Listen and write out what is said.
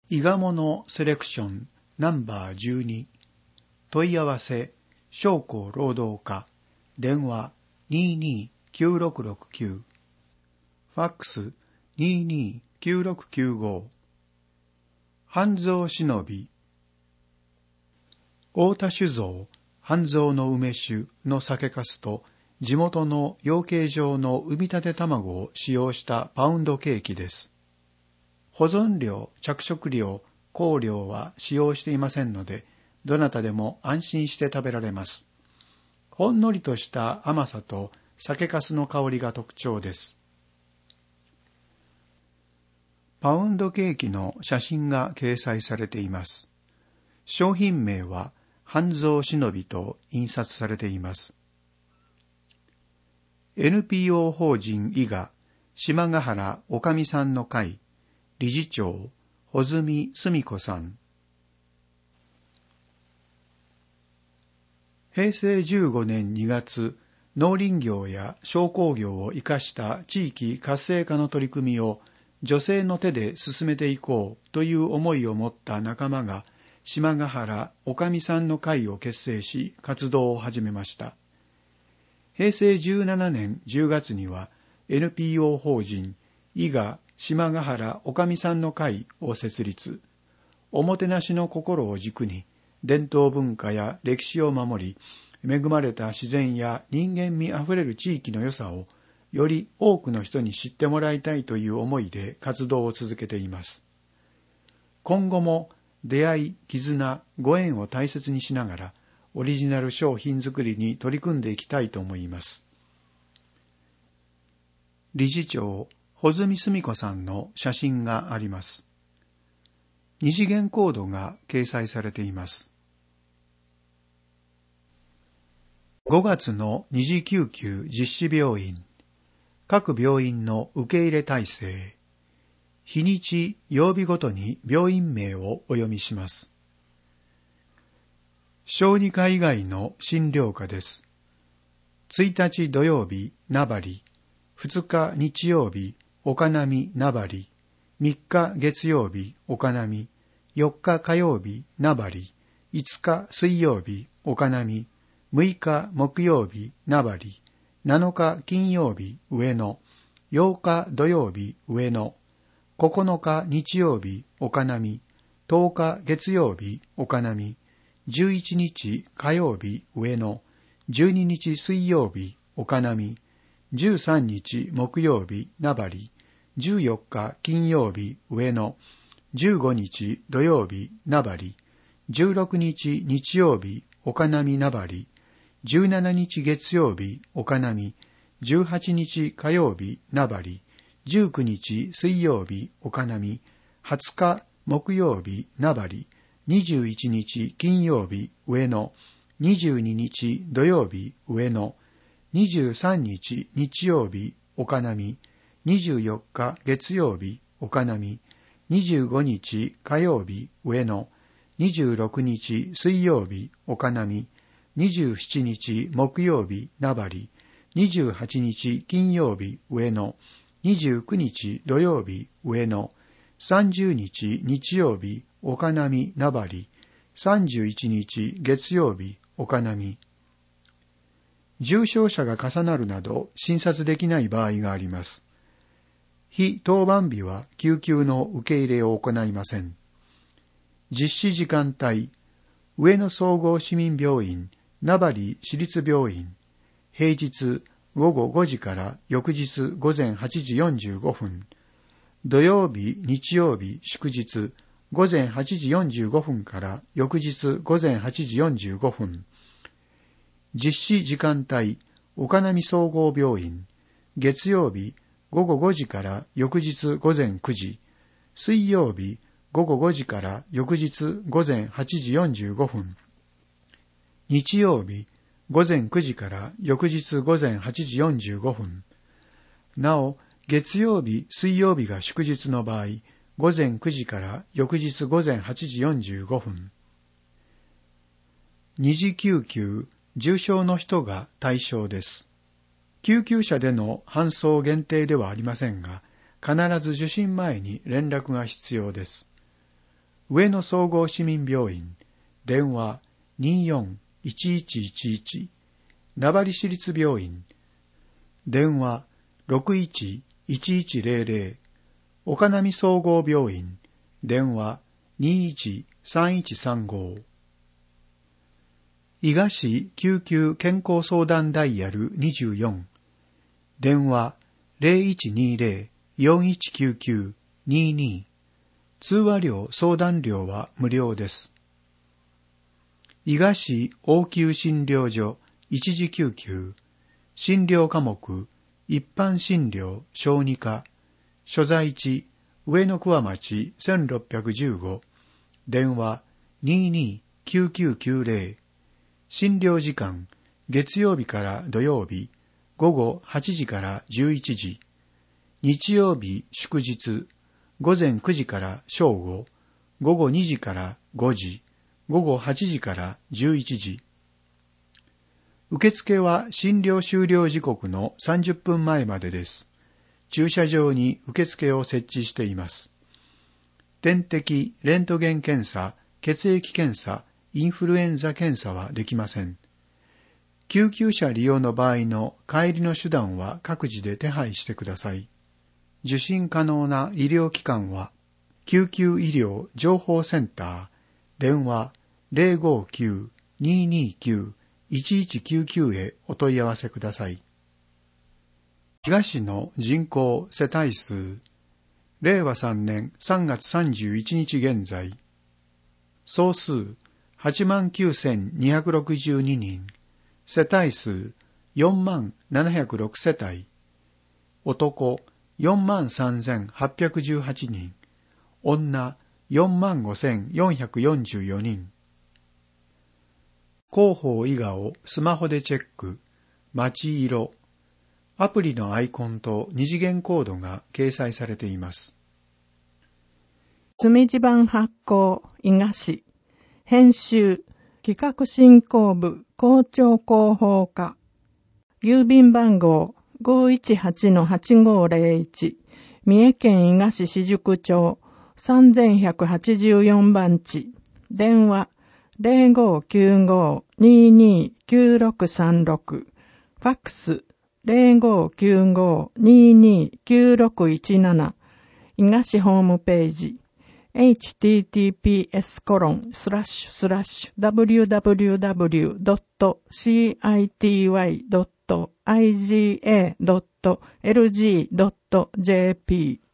伊賀物セレクションナンバー12問い合わせ商工労働課電話229669ファックス229695半蔵忍び太田酒造半蔵の梅酒の酒粕と地元の養鶏場の産みたて卵を使用したパウンドケーキです。保存料、着色料、香料は使用していませんので、どなたでも安心して食べられます。ほんのりとした甘さと酒粕の香りが特徴です。パウンドケーキの写真が掲載されています。商品名は半蔵忍びと印刷されています。NPO 法人伊賀島ヶ原おかみさんの会理事長穂積澄子さん。平成15年2月、農林業や商工業を生かした地域活性化の取り組みを女性の手で進めていこうという思いを持った仲間が島ヶ原おかみさんの会を結成し活動を始めました。平成17年10月には NPO 法人伊賀島ヶ原おかみさんの会を設立。おもてなしの心を軸に伝統文化や歴史を守り、恵まれた自然や人間味あふれる地域の良さをより多くの人に知ってもらいたいという思いで活動を続けています。今後も出会い、絆、ご縁を大切にしながらオリジナル商品作りに取り組んでいきたいと思います。理事長穂積澄子さんの写真があります。二次元コードが掲載されています。5月の二次救急実施病院、各病院の受け入れ体制、日にち、曜日ごとに病院名をお読みします。小児科以外の診療科です。1日土曜日、名張、2日日曜日、岡波名張、3日月曜日、岡波、4日火曜日、名張、5日水曜日、岡波、6日木曜日、名張、7日金曜日、上野、8日土曜日、上野、9日日曜日、岡波、10日月曜日、岡波、11日火曜日、上野、12日水曜日、岡波、13日木曜日、名張、14日金曜日、上野、15日土曜日、名張、16日日曜日、岡波名張、17日月曜日、岡波、18日火曜日、名張、19日水曜日、岡波、20日木曜日、名張、21日金曜日、上野、22日土曜日、上野、23日日曜日、岡波、24日月曜日、岡波、25日火曜日、上野、26日水曜日、岡波、27日木曜日、名張、28日金曜日、上野、29日土曜日、上野、30日日曜日、岡波名張、31日月曜日、岡波。重症者が重なるなど診察できない場合があります。非当番日は救急の受け入れを行いません。実施時間帯、上野総合市民病院、名張市立病院、平日午後5時から翌日午前8時45分、土曜日、日曜日、祝日、午前8時45分から翌日午前8時45分。実施時間帯、岡波総合病院、月曜日、午後5時から翌日午前9時、水曜日、午後5時から翌日午前8時45分。日曜日、午前9時から翌日午前8時45分。なお、月曜日、水曜日が祝日の場合、午前9時から翌日午前8時45分。二次救急、重症の人が対象です。救急車での搬送限定ではありませんが、必ず受診前に連絡が必要です。 上野総合市民病院、電話 24-1111、名張市立病院、電話 61-1100、岡波総合病院、電話 21-3135。伊賀市救急健康相談ダイヤル24、電話 0120-4199-22、通話料相談料は無料です。伊賀市応急診療所一時救急、診療科目、一般診療小児科、所在地上野桑町1615、電話 229990、診療時間、月曜日から土曜日、午後8時から11時、日曜日祝日、午前9時から正午、午後2時から5時、午後8時から11時。受付は診療終了時刻の30分前までです。駐車場に受付を設置しています。点滴、レントゲン検査、血液検査、インフルエンザ検査はできません。救急車利用の場合の帰りの手段は各自で手配してください。受診可能な医療機関は、救急医療情報センター、電話 059-229-1199 へお問い合わせください。伊賀市の人口世帯数、令和3年3月31日現在、総数89,262 人、世帯数4706世帯、男43,818 人、女45,444 人。広報伊賀をスマホでチェック、街色、アプリのアイコンと二次元コードが掲載されています。 墨地版発行伊賀市、編集企画振興部校長広報課、郵便番号 518-8501、三重県伊賀市四宿町3184番地、電話 0595-229636、ファックス 0595-229617、伊賀市ホームページhttps://www.city.iga.lg.jp